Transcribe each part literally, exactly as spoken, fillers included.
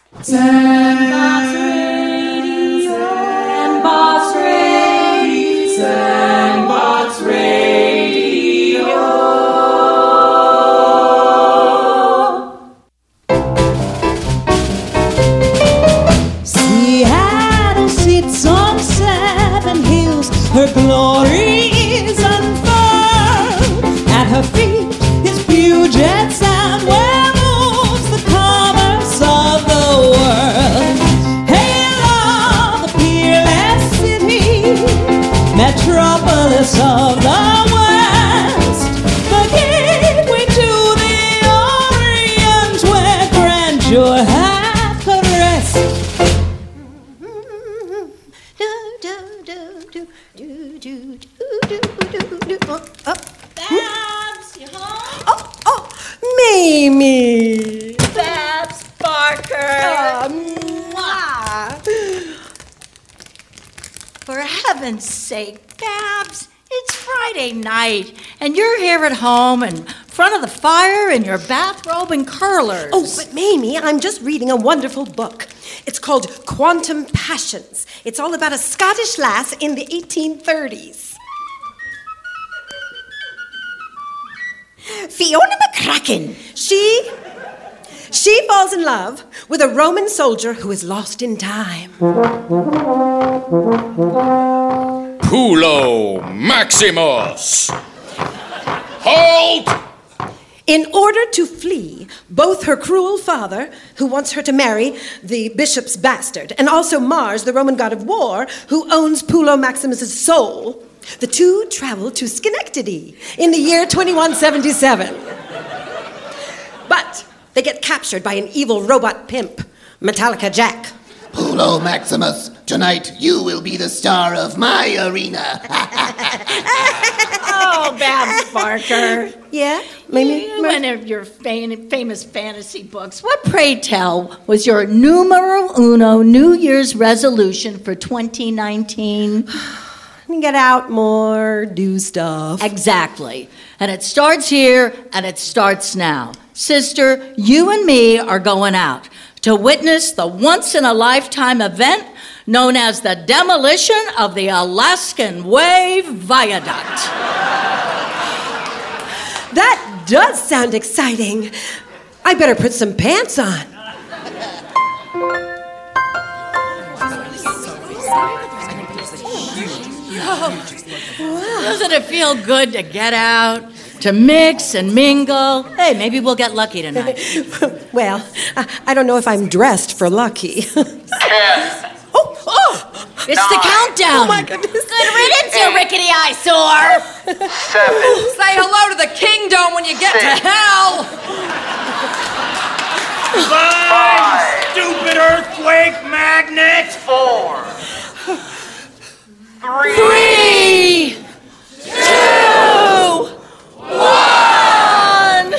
Sandbox Radio. Sandbox Radio. Sandbox Radio. Seattle sits on seven hills. Her glory is unfurled. At her feet is Puget Sound, where moves the commerce of the world. Hail, the peerless city, metropolis of the West, the gateway to the Orient, where grandeur hath her rest. Oh, Babs, you home? Oh, oh, Mamie. Babs Barker. Oh, For heaven's sake, Babs, it's Friday night, and you're here at home in front of the fire in your bathrobe and curlers. oh, but Mamie, I'm just reading a wonderful book. It's called Quantum Passions. It's all about a Scottish lass in the eighteen thirties. Fiona McCracken. She, she falls in love with a Roman soldier who is lost in time. Pulo Maximus! Halt! In order to flee, both her cruel father, who wants her to marry the bishop's bastard, and also Mars, the Roman god of war, who owns Pulo Maximus's soul, the two travel to Schenectady in the year twenty-one seventy-seven. But they get captured by an evil robot pimp, Metallica Jack. Pulo Maximus, tonight you will be the star of my arena. Oh, Babs Barker. Yeah? Maybe. You and your fam- famous fantasy books. What, pray tell, was your numero uno New Year's resolution for twenty nineteen? Get out more, do stuff. Exactly. And it starts here, and it starts now. Sister, you and me are going out to witness the once-in-a-lifetime event known as the demolition of the Alaskan Way Viaduct. That does sound exciting. I better put some pants on. Oh, doesn't it feel good to get out, to mix and mingle? Hey, maybe we'll get lucky tonight. Well, I, I don't know if I'm dressed for lucky. Ten. oh, oh! It's Nine. the countdown. Oh, my goodness. Good riddance, you rickety eyesore. Seven. Say hello to the kingdom when you get Six. to hell. Five. Stupid earthquake magnet! Four. Three. Three, two, one.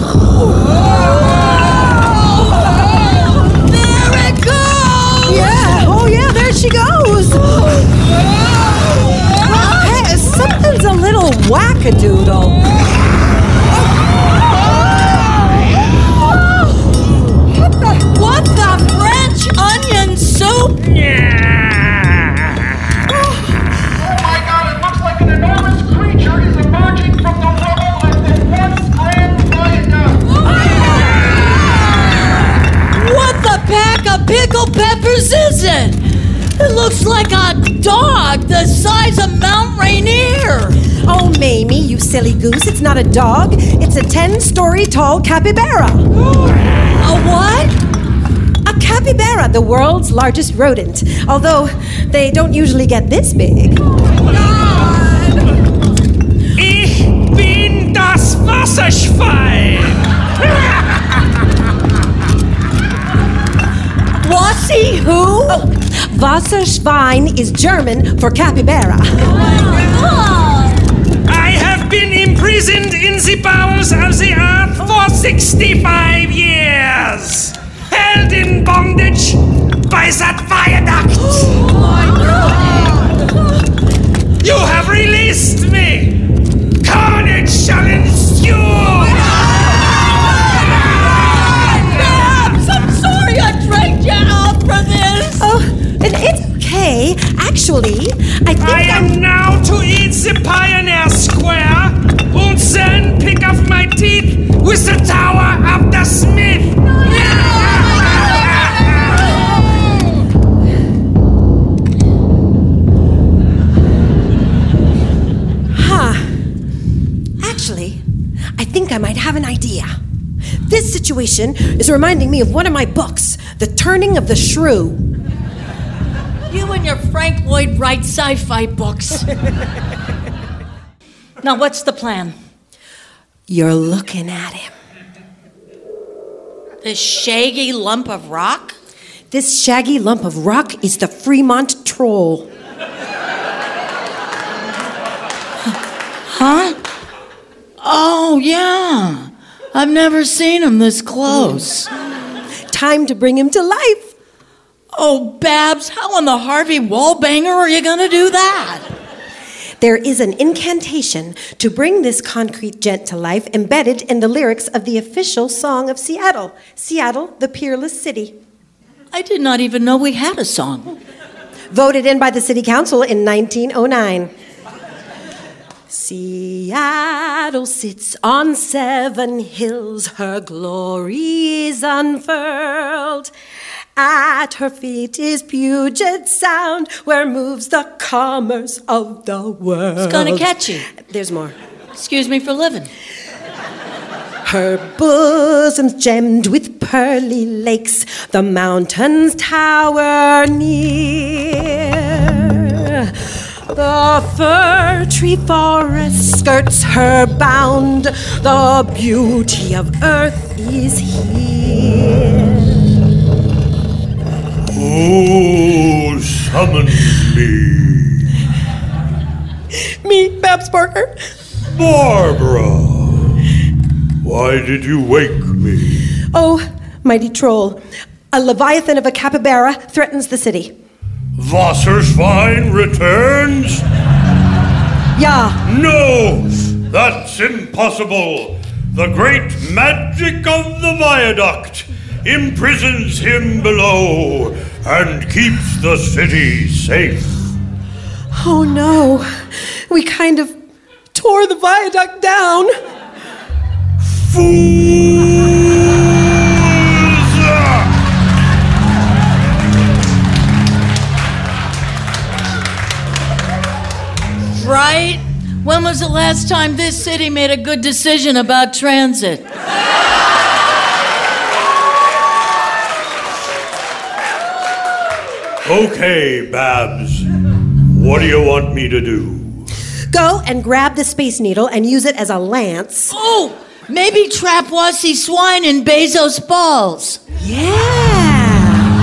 There it goes. Yeah, oh yeah, there she goes. Hey, something's a little wackadoodle. What the French onion soup? Oh my God, it looks like an enormous creature is emerging from the rubble of the once grand viaduct. What the pack of pickled peppers is it? It looks like a dog the size of Mount Rainier. Oh, Mamie, you silly goose, it's not a dog. It's a ten-story tall capybara. A what? A capybara, the world's largest rodent. Although they don't usually get this big. Ich bin das Wasserschwein! Wassie who? Oh, Wasserschwein is German for capybara. I have been imprisoned in the bowels of the earth for sixty-five years, held in bondage by that viaduct. You have released me. Carnage shall ensue. Babs, I'm sorry I dragged you Actually, I think I am I'm... now to eat the Pioneer Square and then pick off my teeth with the Tower of the Smith. Huh. Actually, I think I might have an idea. This situation is reminding me of one of my books, The Turning of the Shrew. You and your Frank Lloyd Wright sci-fi books. Now, what's the plan? You're looking at him. This shaggy lump of rock? This shaggy lump of rock is the Fremont Troll. Huh? Oh, yeah. I've never seen him this close. Time to bring him to life. Oh, Babs, how in the Harvey Wallbanger are you going to do that? There is an incantation to bring this concrete gent to life embedded in the lyrics of the official song of Seattle, Seattle, the Peerless City. I did not even know we had a song. Voted in by the City Council in nineteen oh nine. Seattle sits on seven hills, her glory is unfurled. At her feet is Puget Sound, where moves the commerce of the world. It's gonna catch you. There's more. Excuse me for living. Her bosom's gemmed with pearly lakes, the mountains tower near. The fir tree forest skirts her bound, the beauty of earth is here. Who summons me? Me, Babs Barker. Barbara! Why did you wake me? Oh, mighty troll. A leviathan of a capybara threatens the city. Wasserschwein returns? Yeah. No! That's impossible! The great magic of the viaduct imprisons him below and keeps the city safe. Oh no. We kind of tore the viaduct down. Fools! Right? When was the last time this city made a good decision about transit? Okay, Babs. What do you want me to do? Go and grab the Space Needle and use it as a lance. Oh, maybe trap Wassy Swine in Bezos' balls. Yeah.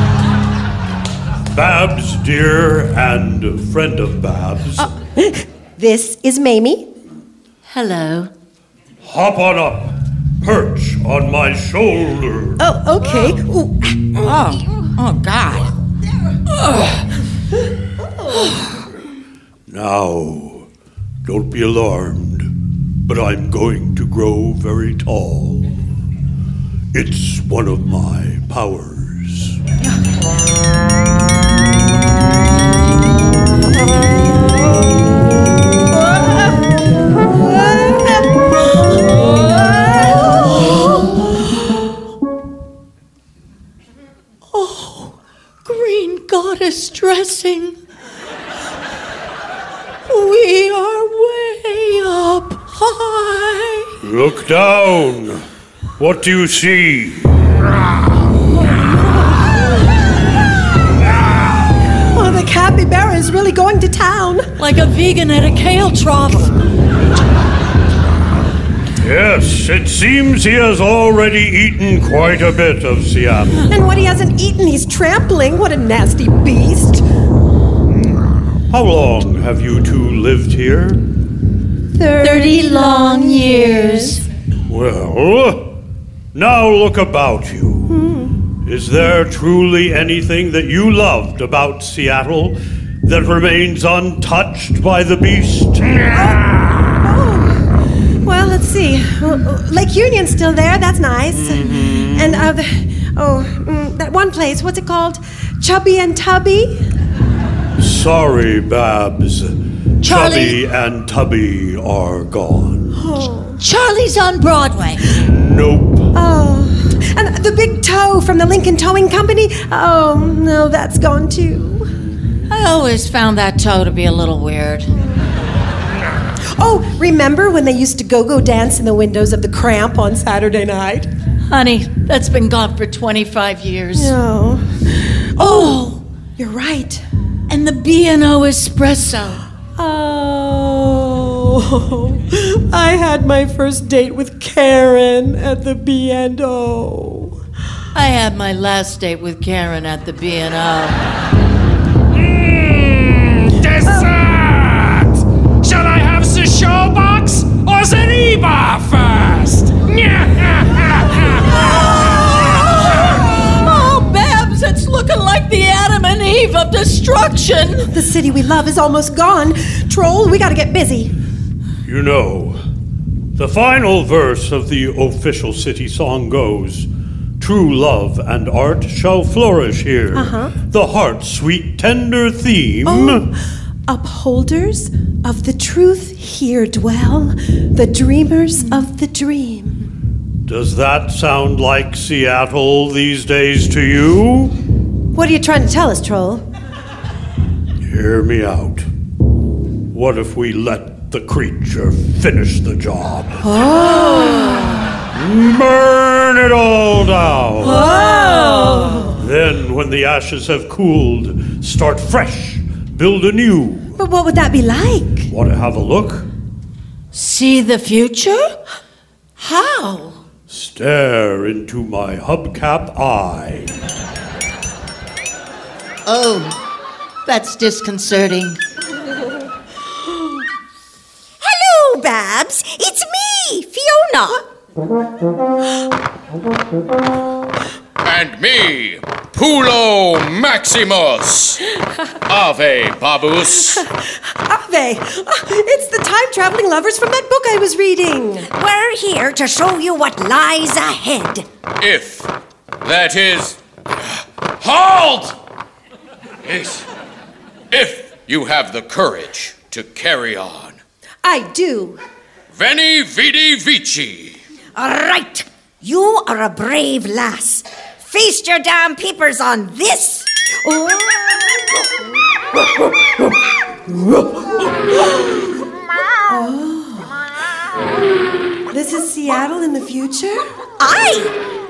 Babs, dear, and friend of Babs. Uh, this is Mamie. Hello. Hop on up. Perch on my shoulder. Oh, okay. Ooh. Oh, oh, God. Now, don't be alarmed, but I'm going to grow very tall. It's one of my powers. Oh, green goddess dressing. We are way up high. Look down. What do you see? Oh, the capybara is really going to town. Like a vegan at a kale trough. Yes, it seems he has already eaten quite a bit of Seattle. And what he hasn't eaten, he's trampling. What a nasty beast. How long have you two lived here? Thirty long years. Well, now look about you. Hmm. Is there truly anything that you loved about Seattle that remains untouched by the beast? Oh, well, let's see. Lake Union's still there. That's nice. Mm-hmm. And uh, the, oh, mm, that one place. What's it called? Chubby and Tubby. So Sorry, Babs. Charlie- Chubby and Tubby are gone. Charlie's on Broadway. Nope. Oh, and the big toe from the Lincoln Towing Company? Oh, no, that's gone too. I always found that toe to be a little weird. Oh, remember when they used to go-go dance in the windows of the Cramp on Saturday night? Honey, that's been gone for twenty-five years. No. Oh, You're right. and the B and O Espresso. Oh, I had my first date with Karen at the B and O. I had my last date with Karen at the B and O. Mmm, dessert! Shall I have the showbox or the Reba first? Oh, Babs, it's looking like the Adam and Eve of destruction. The city we love is almost gone. Troll, we gotta get busy. You know, the final verse of the official city song goes, true love and art shall flourish here. Uh-huh. The heart's sweet, tender theme. Oh, upholders of the truth here dwell, the dreamers of the dream. Does that sound like Seattle these days to you? What are you trying to tell us, Troll? Hear me out. What if we let the creature finish the job? Oh. Burn it all down. Oh. Then, when the ashes have cooled, start fresh, build anew. But what would that be like? Want to have a look? See the future? How? Stare into my hubcap eye. Oh, that's disconcerting. Hello, Babs. It's me, Fiona. And me, Pulo Maximus. Ave, Babus. Ave, it's the time-traveling lovers from that book I was reading. We're here to show you what lies ahead. If that is... Halt! Yes. If you have the courage to carry on. I do. Veni, vidi, vici. All right. You are a brave lass. Feast your damn peepers on this. Oh. This is Seattle in the future? Aye.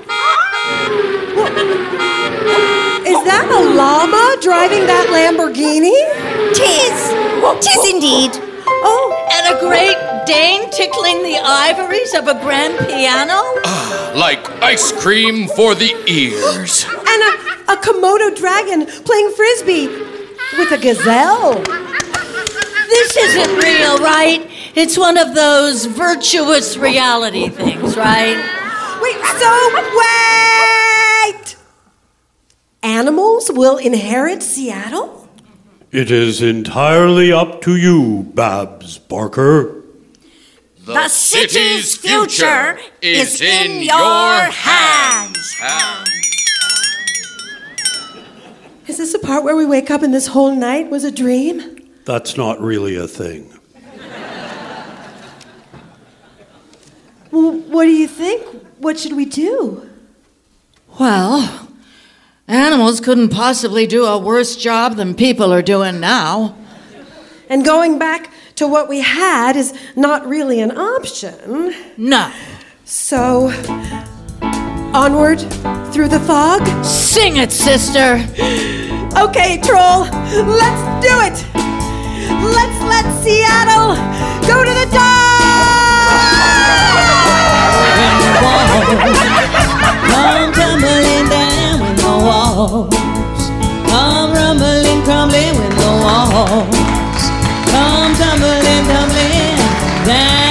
Is that a llama driving that Lamborghini? Tis. Tis indeed. Oh. And a great Dane tickling the ivories of a grand piano? Like ice cream for the ears. And a, a Komodo dragon playing frisbee with a gazelle. This isn't real, right? It's one of those virtuous reality things, right? Wait, so wait! Animals will inherit Seattle? It is entirely up to you, Babs Barker. The, The city's future is in your hands. Is this the part where we wake up and this whole night was a dream? That's not really a thing. Well, what do you think? What should we do? Well, animals couldn't possibly do a worse job than people are doing now. And going back to what we had is not really an option. No. So, onward through the fog? Sing it, sister. Okay, Troll, let's do it. Let's let Seattle go to the Come tumbling down with the walls. Come rumbling, crumbling with the walls. Come tumbling, tumbling down.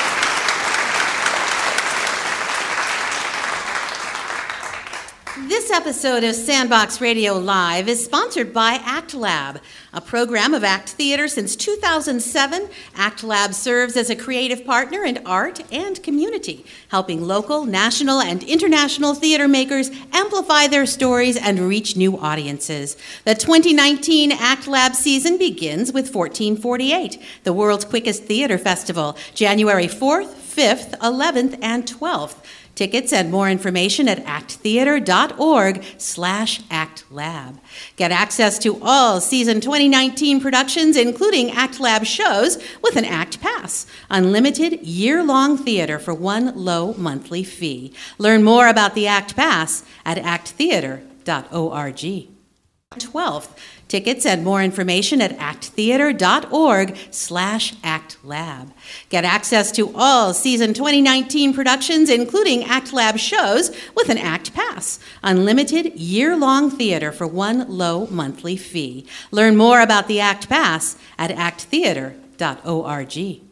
This episode of Sandbox Radio Live is sponsored by ACT Lab, a program of ACT Theater since two thousand seven. ACT Lab serves as a creative partner in art and community, helping local, national, and international theater makers amplify their stories and reach new audiences. The twenty nineteen ACT Lab season begins with fourteen forty-eight, the world's quickest theater festival, January fourth, fifth, eleventh, and twelfth. Tickets and more information at acttheater.org slash actlab. Get access to all season twenty nineteen productions, including ACT Lab shows, with an ACT Pass. Unlimited year-long theater for one low monthly fee. Learn more about the ACT Pass at acttheater dot org. twelfth. Tickets and more information at acttheater.org slash actlab. Get access to all season twenty nineteen productions, including ACT Lab shows, with an ACT Pass. Unlimited year-long theater for one low monthly fee. Learn more about the ACT Pass at acttheater dot org.